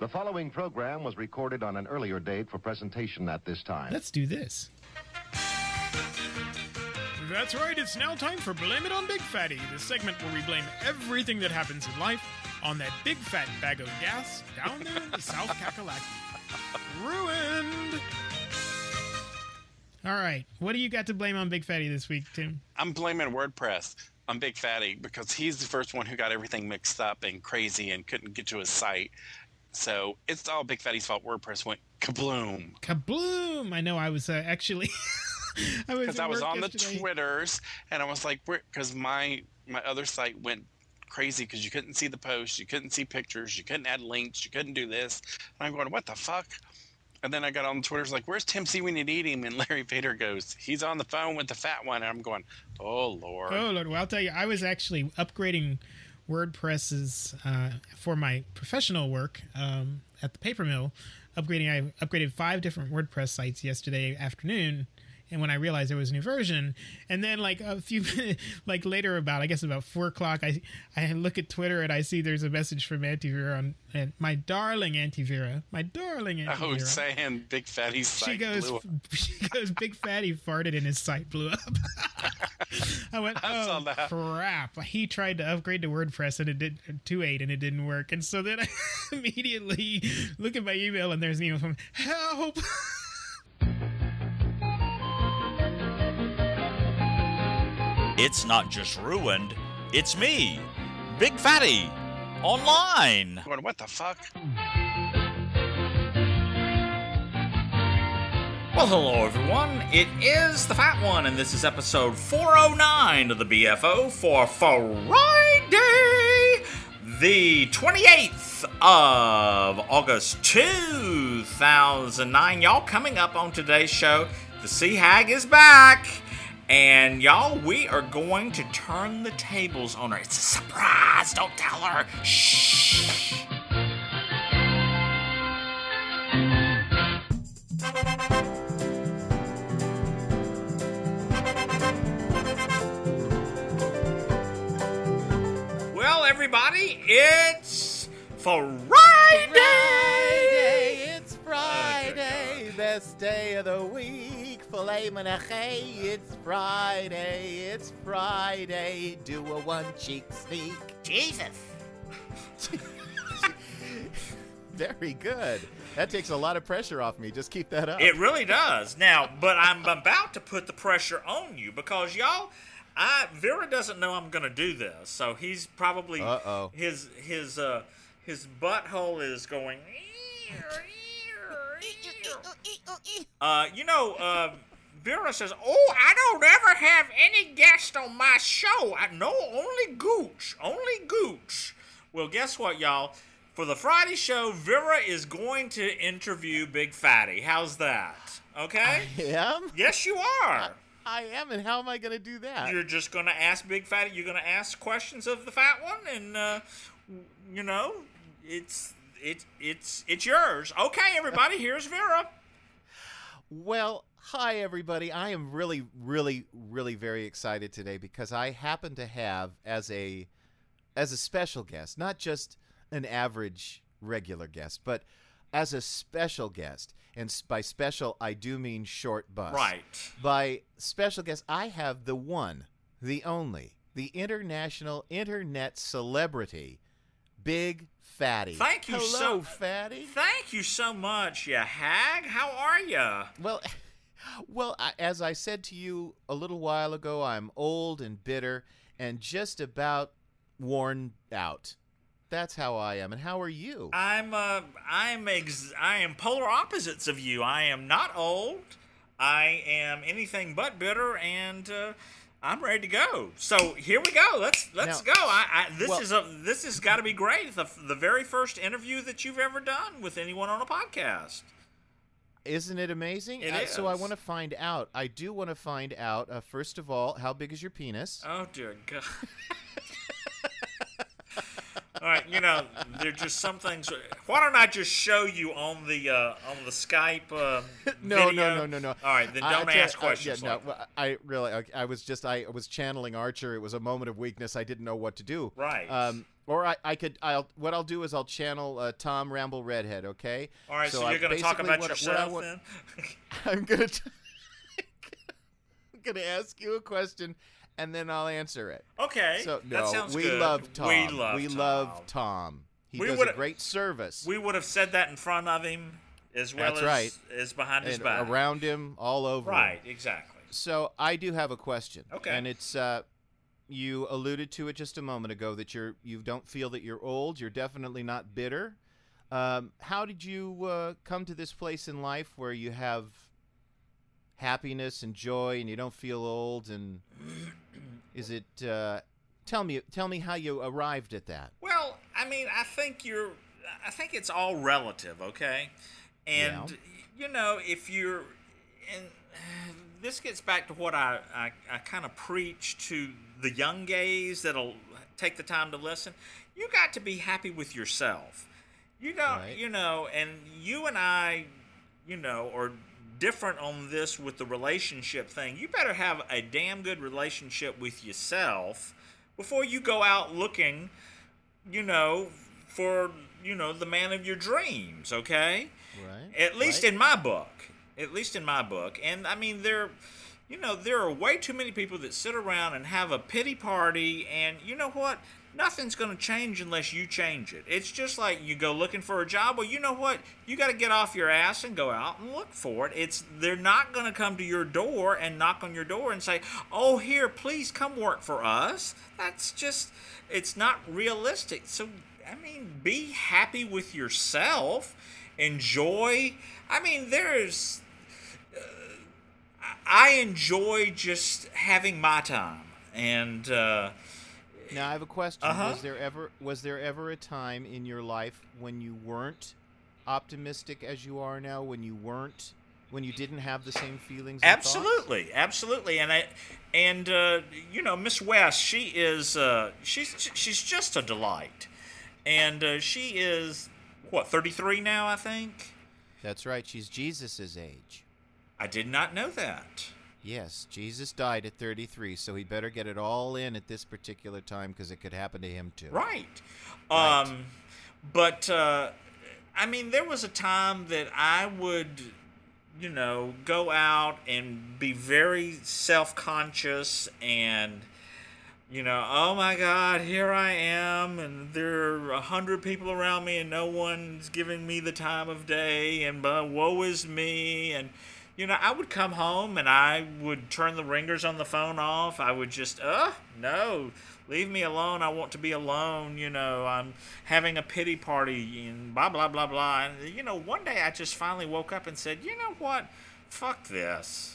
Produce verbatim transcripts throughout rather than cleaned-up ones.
The following program was recorded on an earlier date for presentation at this time. Let's do this. That's right, it's now time for Blame It on Big Fatty, the segment where we blame everything that happens in life on that big fat bag of gas down there in the South Kakalaki. Ruined! All right, what do you got to blame on Big Fatty this week, Tim? I'm blaming WordPress on Big Fatty because he's the first one who got everything mixed up and crazy and couldn't get to his site. So it's all Big Fatty's fault. WordPress went kabloom. Kabloom! I know, I was uh, actually... I was Because I was on yesterday. the Twitters, and I was like, because my, my other site went crazy because you couldn't see the posts, you couldn't see pictures, you couldn't add links, you couldn't do this. And I'm going, what the fuck? And then I got on the Twitters like, where's Tim C? We need to eat him. And Larry Vader goes, he's on the phone with the fat one. And I'm going, oh, Lord. Oh, Lord. Well, I'll tell you, I was actually upgrading WordPresses uh, for my professional work um, at the paper mill. Upgrading, I upgraded five different WordPress sites yesterday afternoon. And when I realized there was a new version, and then like a few, like later about, I guess about four o'clock, I I look at Twitter and I see there's a message from Auntie Vera on, and my darling Auntie Vera, my darling Auntie Oh, Vera. saying Big Fatty's site She goes, blew up. she goes, Big Fatty farted and his site blew up. I went, I saw oh that. crap! He tried to upgrade to WordPress and it did two point eight and it didn't work. And so then I immediately look at my email and there's an email from help. It's not just ruined, it's me, Big Fatty, online. I'm going, what the fuck? Well, hello everyone, it is the Fat One, and this is episode four oh nine of the B F O for Friday, the twenty-eighth of August two thousand nine. Y'all, coming up on today's show, the Sea Hag is back. And y'all, we are going to turn the tables on her. It's a surprise. Don't tell her. Shh. Well, everybody, it's Friday. Friday, it's Friday, best day of the week. Filet menachet, it's Friday, it's Friday. Do a one cheek sneak. Jesus. Very good. That takes a lot of pressure off me. Just keep that up. It really does. Now, but I'm about to put the pressure on you because y'all, I Vera doesn't know I'm going to do this, so he's probably Uh-oh. his his uh his butthole is going. Uh, you know, uh, Vera says, "Oh, I don't ever have any guest on my show. I no, only Gooch, only Gooch." Well, guess what, y'all? For the Friday show, Vera is going to interview Big Fatty. How's that? Okay? I am? Yes, you are. I am, and how am I going to do that? You're just going to ask Big Fatty. You're going to ask questions of the fat one, and uh, you know, it's it's it's it's yours. Okay, everybody, here's Vera. Well, hi, everybody. I am really, really, really very excited today because I happen to have as a as a special guest, not just an average regular guest, but as a special guest. And by special, I do mean short bus. Right. By special guest, I have the one, the only, the international internet celebrity, Big Fatty. Thank you Hello, so Fatty. Thank you so much, you hag. How are you? Well, well, I, as I said to you a little while ago, I'm old and bitter and just about worn out. That's how I am. And how are you? I'm uh, I'm ex- I am polar opposites of you. I am not old. I am anything but bitter, and uh, I'm ready to go. So here we go. Let's let's Now, go. I, I this well- is a this has got to be great. The the very first interview that you've ever done with anyone on a podcast. Isn't it amazing? It Uh, So I is. want to find out. I do want to find out, uh, first of all, how big is your penis? Oh dear God. All right, you know, there's just some things. Why don't I just show you on the uh, on the Skype uh, no, video? no, no, no, no. All right, then I- don't I tell- ask uh, questions. yeah, like no, I really, I, I was just, I was channeling Archer. It was a moment of weakness. I didn't know what to do. Right. Um, or I, I could, I'll, what I'll do is I'll channel uh, Tom Ramble Redhead. Okay. All right, so, I- you're going to talk basically about what, what I yourself want- then? I'm gonna, t- I'm gonna ask you a question, and then I'll answer it. Okay, So that no, sounds we good. love Tom. We love we Tom. love Tom. He We does a would've- great service. We would have said that in front of him as well That's as, right. as behind his and back. around him, all over. him. Right, exactly. So I do have a question. Okay. And it's uh, you alluded to it just a moment ago that you're you don't feel that you're old. You're definitely not bitter. Um, how did you uh, come to this place in life where you have happiness and joy and you don't feel old? And is it? Uh, tell me, tell me how you arrived at that. Well, I mean, I think you're. I think it's all relative, okay? And Yeah. you know, if you're, and this gets back to what I I, I kind of preach to the young gays that'll take the time to listen. You got to be happy with yourself. You don't, Right. you know, and you and I, you know, are different on this with the relationship thing. You better have a damn good relationship with yourself before you go out looking, you know, for, you know, the man of your dreams, okay? Right. At least Right. in my book. At least in my book. And I mean, there, you know, there are way too many people that sit around and have a pity party, and you know what? Nothing's going to change unless you change it. It's just like you go looking for a job. Well, you know what? You got to get off your ass and go out and look for it. It's they're not going to come to your door and knock on your door and say, "Oh, here, please come work for us." That's just it's not realistic. So, I mean, be happy with yourself. Enjoy. I mean, there's uh, I enjoy just having my time. And uh Now I have a question. Uh-huh. Was there ever was there ever a time in your life when you weren't optimistic as you are now? When you weren't, when you didn't have the same feelings? And thoughts? Absolutely, absolutely, and I, and uh, you know, Miss West, she is, uh, she's she's just a delight, and uh, she is what thirty-three now, I think. That's right. She's Jesus's age. I did not know that. Yes, Jesus died at thirty-three, so he better get it all in at this particular time because it could happen to him too. Right. Right. Um, but uh, I mean, there was a time that I would, you know, go out and be very self-conscious and, you know, oh my God, here I am, and there are a hundred people around me, and no one's giving me the time of day, and uh, woe is me, and. You know, I would come home and I would turn the ringers on the phone off. I would just, uh, no, leave me alone. I want to be alone. You know, I'm having a pity party and blah, blah, blah, blah. And, you know, one day I just finally woke up and said, you know what? Fuck this.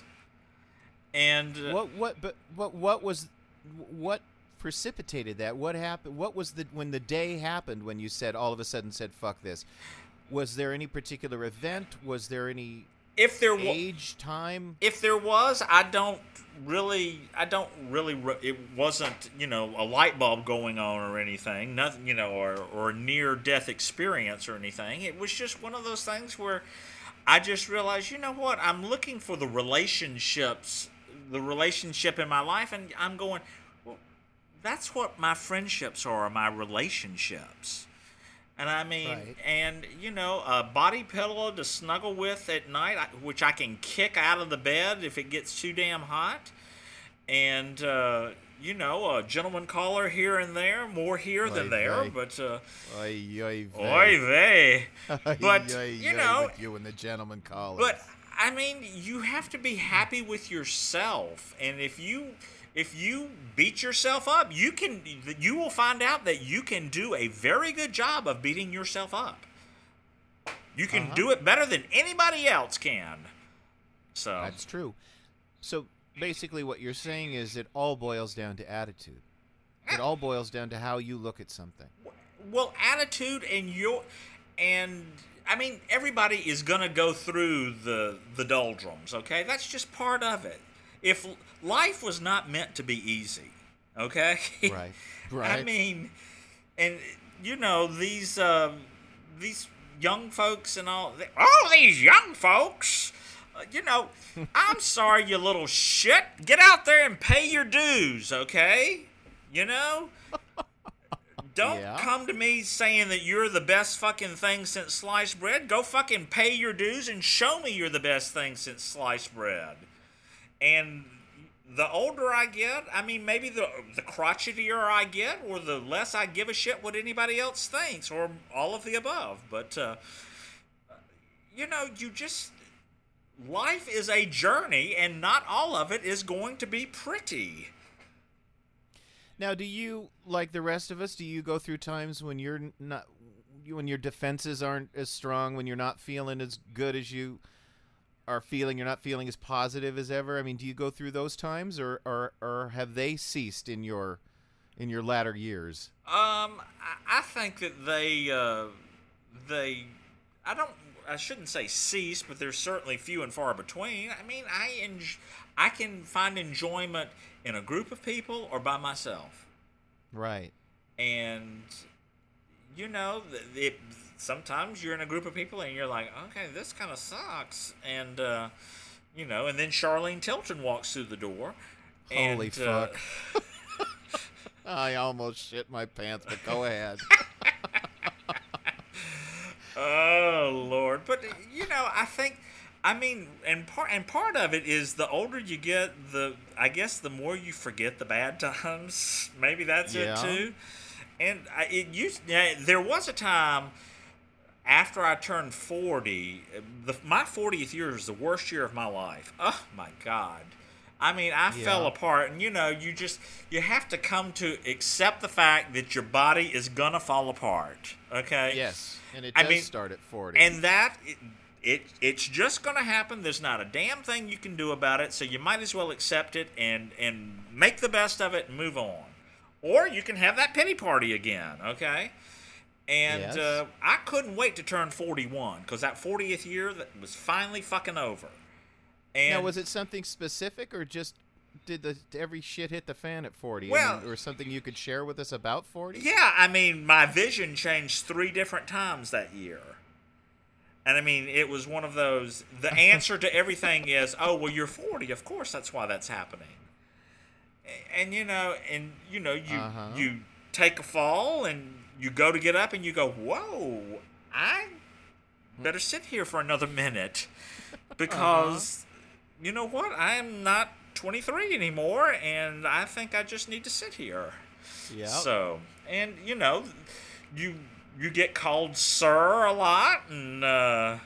And uh, What what but what what was what precipitated that? What happened? What was the when the day happened when you said all of a sudden said fuck this? Was there any particular event? Was there any if there was. age, time? If there was, I don't really, I don't really, re- it wasn't, you know, a light bulb going on or anything, nothing, you know, or, or near death experience or anything. It was just one of those things where I just realized, you know what, I'm looking for the relationships, the relationship in my life, and I'm going, well, that's what my friendships are, my relationships. And I mean, Right. and you know, a body pillow to snuggle with at night, I- which I can kick out of the bed if it gets too damn hot. And, uh, you know, a gentleman caller here and there, more here than Oy there, vey. but, uh, Oy, oy, oy vey. Oy, But, oy, you oy know, with you and the gentleman caller. but, I mean, you have to be happy with yourself. And if you... If you beat yourself up, you can. You will find out that you can do a very good job of beating yourself up. You can Uh-huh. do it better than anybody else can. So That's true. So basically, what you're saying is it all boils down to attitude. It all boils down to how you look at something. well, attitude and your and I mean everybody is gonna go through the the doldrums. Okay, that's just part of it. If life was not meant to be easy, okay? Right. Right. I mean, and you know, these uh, these young folks and all. Oh, these young folks. Uh, you know, I'm sorry, you little shit. Get out there and pay your dues, okay? You know? Don't Yeah. come to me saying that you're the best fucking thing since sliced bread. Go fucking pay your dues and show me you're the best thing since sliced bread. And the older I get, I mean, maybe the the crotchetier I get, or the less I give a shit what anybody else thinks, or all of the above. But, uh, you know, you just... Life is a journey, and not all of it is going to be pretty. Now, do you, like the rest of us, do you go through times when you're not, when your defenses aren't as strong, when you're not feeling as good as you are feeling, you're not feeling as positive as ever? I mean, do you go through those times, or or, or have they ceased in your in your latter years? Um, I, I think that they, uh, they, I don't, I shouldn't say cease, but they're certainly few and far between. I mean, I enj- I can find enjoyment in a group of people or by myself. Right. And, you know, it, sometimes you're in a group of people and you're like, okay, this kind of sucks. And, uh, you know, and then Charlene Tilton walks through the door. Holy and, uh, fuck. I almost shit my pants, but go ahead. Oh, Lord. But, you know, I think, I mean, and part and part of it is the older you get, the, I guess the more you forget the bad times. Maybe that's Yeah. it, too. And I, it used, yeah, there was a time after I turned forty, the, my fortieth year was the worst year of my life. Oh, my God. I mean, I Yeah. fell apart, and, you know, you just, you have to come to accept the fact that your body is gonna fall apart, okay? Yes, and it I does mean, start at forty. And that, it, it it's just going to happen. There's not a damn thing you can do about it, so you might as well accept it and, and make the best of it and move on. Or you can have that pity party again, okay? And Yes. uh, I couldn't wait to turn forty-one, because that fortieth year that was finally fucking over. And Now, was it something specific, or just did the every shit hit the fan at forty? Well- I mean, or something you could share with us about forty? Yeah, I mean, my vision changed three different times that year. And I mean, it was one of those, the answer to everything is, oh, well, you're forty. Of course, that's why that's happening. And, you know, and, you know, you Uh-huh. you take a fall and you go to get up and you go, whoa, I better sit here for another minute. Because, you know what? I am not twenty-three anymore, and I think I just need to sit here. Yeah. So, and you know, you you get called sir a lot, and uh,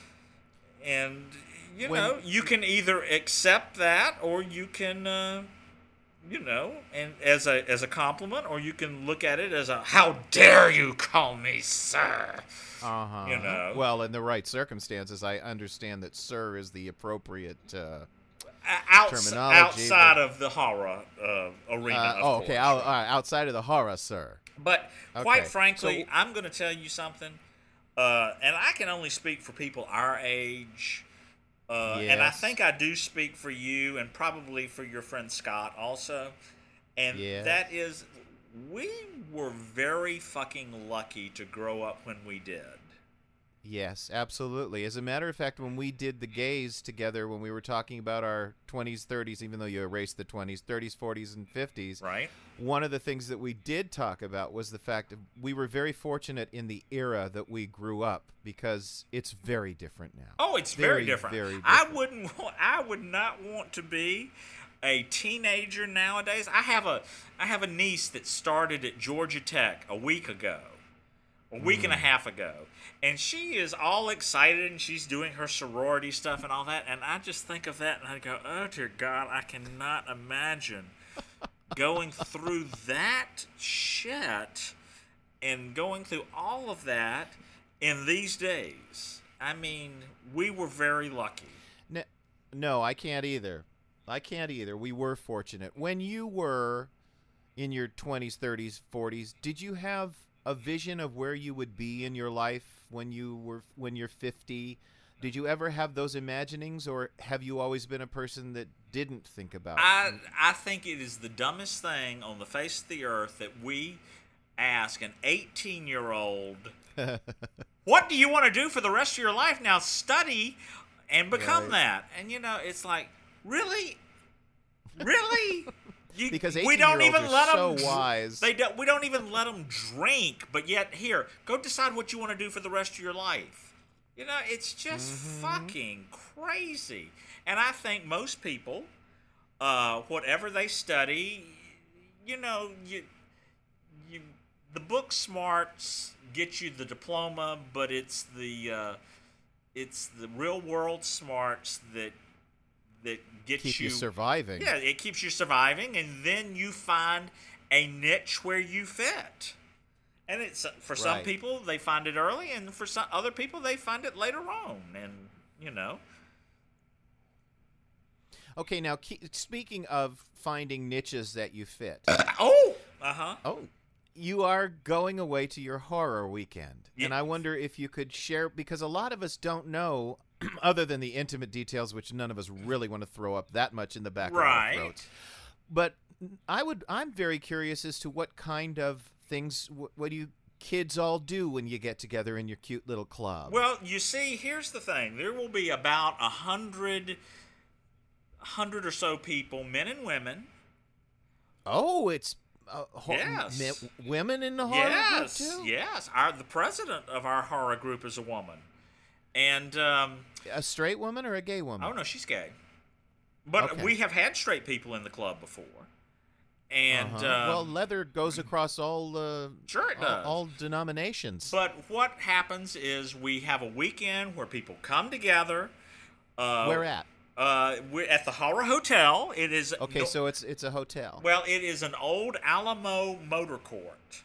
and you When- know, you can either accept that, or you can, uh, you know, and as a as a compliment, or you can look at it as a how dare you call me sir. Uh-huh. You know. Well, in the right circumstances, I understand that "sir" is the appropriate. Uh, Outs- Terminology, outside but- of the horror uh, arena. uh, of oh, okay. course. Out, uh, outside of the horror, sir. But quite Okay. frankly, So- I'm going to tell you something, uh, and I can only speak for people our age, uh, and I Yes. think I do speak for you and probably for your friend Scott also, and Yes. that is, we were very fucking lucky to grow up when we did. Yes, absolutely. As a matter of fact, when we did the gays together, when we were talking about our twenties, thirties, even though you erased the twenties, thirties, forties, and fifties, Right? one of the things that we did talk about was the fact that we were very fortunate in the era that we grew up, because it's very different now. Oh, it's very, Very, different. very I different. wouldn't. Want, I would not want to be a teenager nowadays. I have a. I have a niece that started at Georgia Tech a week ago, a week and a half ago, and she is all excited and she's doing her sorority stuff and all that. And I just think of that and I go, oh dear God, I cannot imagine going through that shit and going through all of that in these days. I mean, we were very lucky. No, no, I can't either. I can't either. We were fortunate. When you were in your twenties, thirties, forties, did you have a vision of where you would be in your life when you were when you're fifty? Did you ever have those imaginings, or have you always been a person that didn't think about I I think it is the dumbest thing on the face of the earth that we ask an eighteen-year-old, what do you want to do for the rest of your life? Now study and become Right. that. And, you know, it's like, really? Really? You, Because we don't even eighteen-year-olds let are them so wise. They don't, we don't even let them drink, but yet, here, go decide what you want to do for the rest of your life. You know, it's just Mm-hmm. fucking crazy. And I think most people, uh, whatever they study, you know, you, you, the book smarts get you the diploma, but it's the, uh, it's the real world smarts that that gets Keep you, you surviving. Yeah, it keeps you surviving, and then you find a niche where you fit. And it's for some Right. people they find it early, and for some other people they find it later on. And you know, Okay, now ke- speaking of finding niches that you fit. oh, uh huh. Oh, you are going away to your horror weekend. Yeah. And I wonder if you could share, because a lot of us don't know, other than the intimate details, which none of us really want to throw up that much in the back Right. of our throats. But I would, I'm very curious as to what kind of things, what, what do you kids all do when you get together in your cute little club? Well, you see, here's the thing: there will be about a hundred, hundred or so people, men and women. Oh, it's uh, ho- Yes. mi- women in the horror Yes, group too? yes. Our the president of our horror group is a woman, and um, A straight woman or a gay woman? oh no, she's gay. But Okay. we have had straight people in the club before, and Uh-huh. um, well, leather goes across all uh, Sure it all, does. all denominations. But what happens is we have a weekend where people come together. Uh, Where at? Uh, we're at the Horror Hotel. It is Okay, no- so it's it's a hotel. well, it is an old Alamo motor court,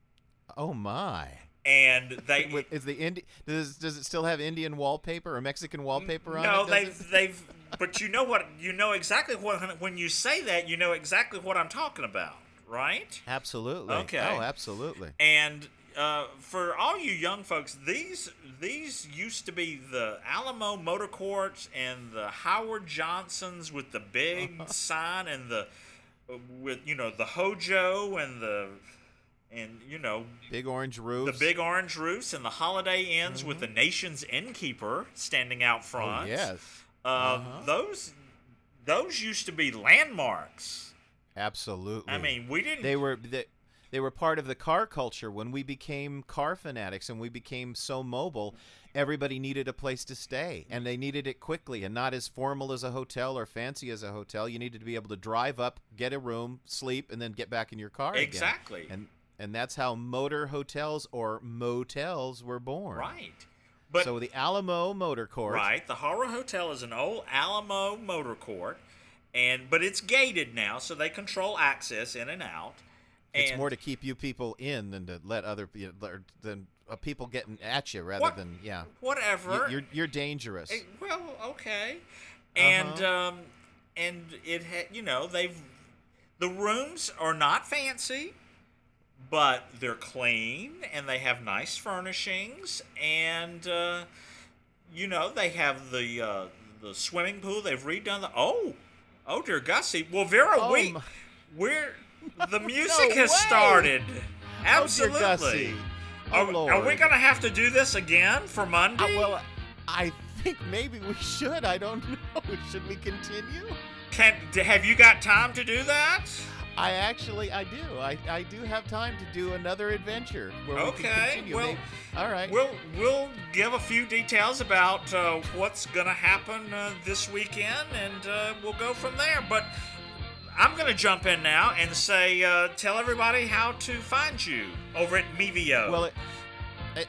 Oh my! and they With- Is the Indi- does does it still have Indian wallpaper or Mexican wallpaper on no, it? they've does it? they've. But you know what? You know exactly what when you say that. You know exactly what I'm talking about, right? Absolutely. Okay. Oh, absolutely. And uh, for all you young folks, these these used to be the Alamo Motor Courts and the Howard Johnsons with the big sign and the with you know the Hojo and the and you know Big orange the roofs. big orange roofs and the Holiday Inns with the nation's innkeeper standing out Mm-hmm. Oh, front. yes. Uh, Uh-huh. Those those used to be landmarks. Absolutely. I mean, we didn't. they were they, they were part of the car culture when we became car fanatics and we became so mobile. Everybody needed a place to stay, and they needed it quickly and not as formal as a hotel or fancy as a hotel. You needed to be able to drive up, get a room, sleep, and then get back in your car again. Exactly. And and that's how motor hotels or motels were born. Right. But so the Alamo Motor Court. right, the Horror Hotel is an old Alamo motor court, and but it's gated now, so they control access in and out. It's And more to keep you people in than to let other you know, than uh, people getting at you rather What? than yeah. whatever. You, you're you're dangerous. Eh, well, okay, and Uh-huh. um, and it ha- you know they've the rooms are not fancy, but they're clean and they have nice furnishings, and uh, you know they have the uh, the swimming pool. They've redone the oh oh dear Gussie. Well, Vera, Oh, we my- we're the music has way. started. Oh, dear Absolutely. Gussie. Oh, Are, are we Lord. gonna have to do this again for Monday? Uh, well, I think maybe we should. I don't know. Should we continue? Can d- have you got time to do that? I actually, I do. I, I do have time to do another adventure where we can Okay, continue. well, Maybe- all right. We'll we'll give a few details about uh, what's gonna happen uh, this weekend, and uh, we'll go from there. But I'm gonna jump in now and say, uh, tell everybody how to find you over at Mevio. Well, it, it,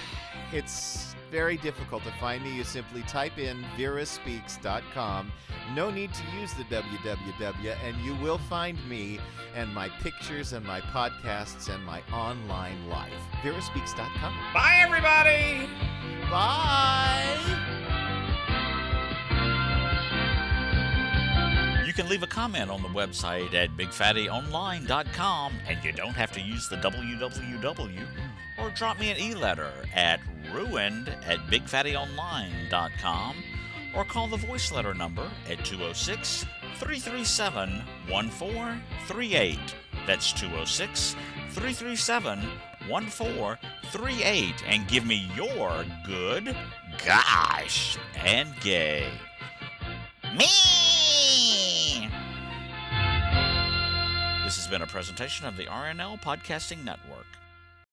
it's very difficult to find me. You simply type in vera speaks dot com. No need to use the w w w, and you will find me and my pictures and my podcasts and my online life. vera speaks dot com. bye, everybody. Bye! You can leave a comment on the website at big fatty online dot com, and you don't have to use the w w w, or drop me an e-letter at ruined at big fatty online dot com, or call the voice letter number at two oh six, three three seven, one four three eight. That's two oh six, three three seven, one four three eight and give me your good, gosh, and gay. Me! This has been a presentation of the R N L Podcasting Network.